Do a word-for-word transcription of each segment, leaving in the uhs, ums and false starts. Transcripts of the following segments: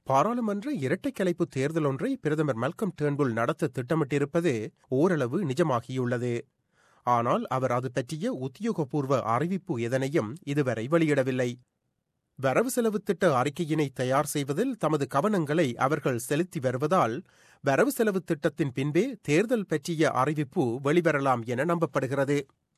பாராளுமன்ற இரட்டை கலைப்பு தேர்தல் ஒன்றை பிரதமர் மல்கம் டேர்ன்புல் நடத்த திட்டமிட்டிருப்பது ஓரளவு நிஜமாகியுள்ளது. ஆனால் அவர் அது பற்றிய உத்தியோகபூர்வ அறிவிப்பு எதனையும் இதுவரை வெளியிடவில்லை. வரவு செலவு திட்ட அறிக்கையினை தயார் செய்வதில் தமது கவனங்களை அவர்கள் செலுத்தி வருவதால் வரவு செலவு திட்டத்தின் பின்பே தேர்தல் பற்றிய அறிவிப்பு வெளிவரலாம் என நம்பப்படுகிறது.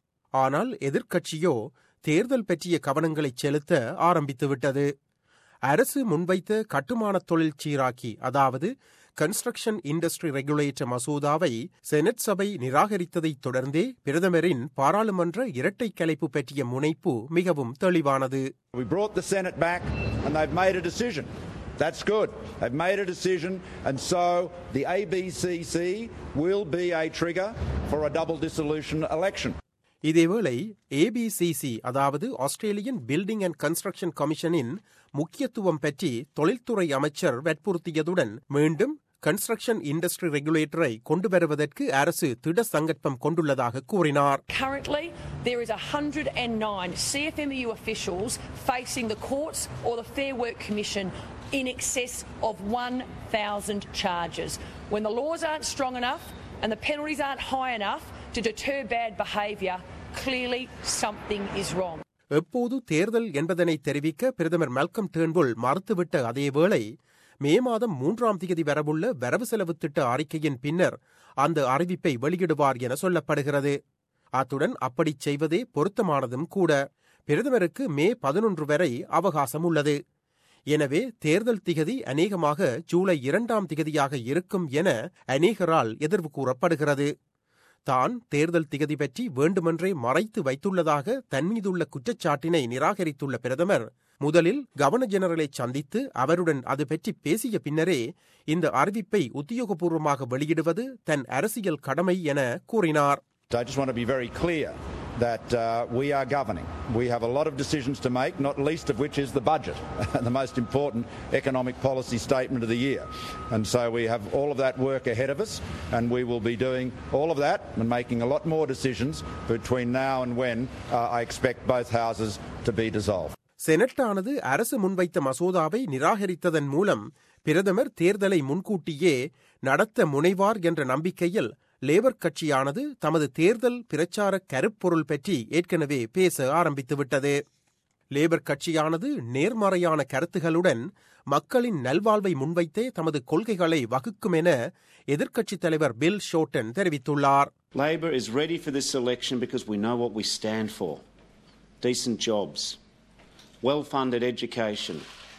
ஆனால் எதிர்க்கட்சியோ தேர்தல் பற்றிய கவனங்களை செலுத்த ஆரம்பித்துவிட்டது. அரசு முன்வைத்த கட்டுமான தொழில் சீராக்கி, அதாவது கன்ஸ்ட்ரக்ஷன் இண்டஸ்ட்ரி ரெகுலேட்டர் மசோதாவை செனட் சபை நிராகரித்ததைத் தொடர்ந்தே பிரதமரின் பாராளுமன்ற இரட்டை கலைப்பு பற்றிய முனைப்பு மிகவும் தெளிவானது. We brought the Senate back and they've made a decision. That's good. They've made a decision and so the A B C C will be a trigger for a double dissolution election. இதேவேளை A B C C, அதாவது Australian building and construction கமிஷனின் முக்கியத்துவம் பற்றி தொழில்துறை அமைச்சர் வற்புறுத்தியதுடன் மீண்டும் construction industry ரெகுலேட்டரை கொண்டு வருவதற்கு அரசு திட சங்கற்பம் கொண்டுள்ளதாக கூறினார். Currently, there is one hundred nine C F M E U officials facing the courts or the Fair Work Commission in excess of one thousand charges. When the laws aren't strong enough and the penalties aren't high enough to deter bad behaviour, clearly something is wrong. எப்போது தேர்தல் என்பதனை தெரிவிக்க பிரதமர் Malcolm Turnbull மறுத்துவிட்ட அதேவேளை மே மாதம் மூன்றாம் தேதி வரவுள்ள வரவு செலவு திட்ட அறிக்கையின் பின்னர் அந்த அறிவிப்பை வெளியிடுவார் என சொல்லப்படுகிறது. அத்துடன் அப்படி செய்வதே பொருத்தமானதும் கூட. பிரதமருக்கு மே பதினொன்று வரை அவகாசம் உள்ளது. எனவே தேர்தல் திகதி அநேகமாக ஜூலை இரண்டாம் திகதியாக இருக்கும் என அநேகரால் எதிர்வு கூறப்படுகிறது. தான் தேர்தல் திகதி பற்றி வேண்டுமென்றே மறைத்து வைத்துள்ளதாக தன்மீதுள்ள குற்றச்சாட்டினை நிராகரித்துள்ள பிரதமர் முதலில் கவர்னர் ஜெனரலை சந்தித்து அவருடன் அது பற்றி பேசிய பின்னரே இந்த அறிவிப்பை உத்தியோகபூர்வமாக வெளியிடுவது தன் அரசியல் கடமை என கூறினார். I just want to be very clear that uh, we are governing. We have a lot of decisions to make, not least of which is the budget, the most important economic policy statement of the year. And so we have all of that work ahead of us, and we will be doing all of that and making a lot more decisions between now and when uh, I expect both houses to be dissolved. செனட்டானது அரசு முன்வைத்த மசோதாவை நிராகரித்ததன் மூலம் பிரதமர் தேர்தலை முன்கூட்டியே நடத்த முனைவார் என்ற நம்பிக்கையில் லேபர் கட்சியானது தமது தேர்தல் பிரச்சார கருப்பொருள் பற்றி ஏற்கனவே பேச ஆரம்பித்துவிட்டது. லேபர் கட்சியானது நேர்மறையான கருத்துகளுடன் மக்களின் நல்வாழ்வை முன்வைத்தே தமது கொள்கைகளை வகுக்கும் என எதிர்க்கட்சித் தலைவர் பில் ஷோட்டன் தெரிவித்துள்ளார். Labor is ready for this election because we know what we stand for. Decent jobs, well-funded education,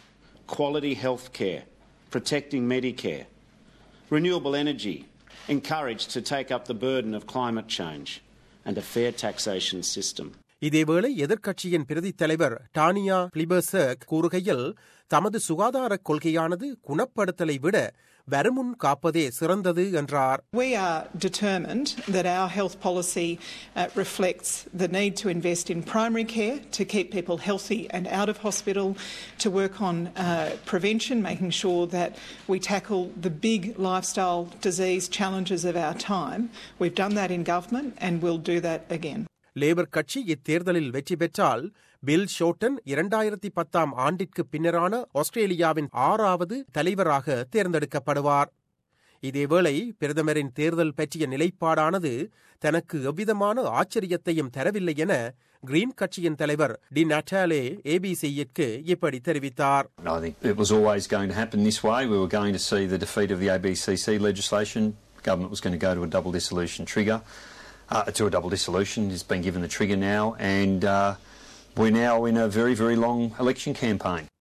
quality health care, protecting Medicare, renewable energy, encouraged to take up the burden of climate change and a fair taxation system. இதேவேளை எதிர்க்கட்சியின் பிரதித் தலைவர் Tania பிளிபர்சக் கூறுகையில் தமது சுகாதார கொள்கையானது குணப்படுத்தலை விட வருமுன் காப்பதே சிறந்தது என்றார். We are determined that our health policy uh, reflects the need to invest in primary care to keep people healthy and out of hospital, to work on uh, prevention, making sure that we tackle the big lifestyle disease challenges of our time. We've done that in government and we'll do that again. Labor கட்சி இத்தேர்தலில் வெற்றி பெற்றால் bill Shorten இரண்டாயிரத்தி பத்தாம் ஆண்டிற்கு பின்னரான ஆஸ்திரேலியாவின் ஆறாவது தலைவராக தேர்ந்தெடுக்கப்படுவார். இதேவேளை பிரதமரின் தேர்தல் பற்றிய நிலைப்பாடானது தனக்கு எவ்விதமான ஆச்சரியத்தையும் தரவில்லை என கிரீன் கட்சியின் தலைவர் டி நட்டாலே ஏபிசியிற்கு இப்படி தெரிவித்தார். I think it was always going to happen this way. We were going to see the defeat of the A B C C legislation. Government was going to go to a double dissolution trigger. Uh, to a double dissolution. It's been given the trigger now, and uh, we're now in a very, very long election campaign.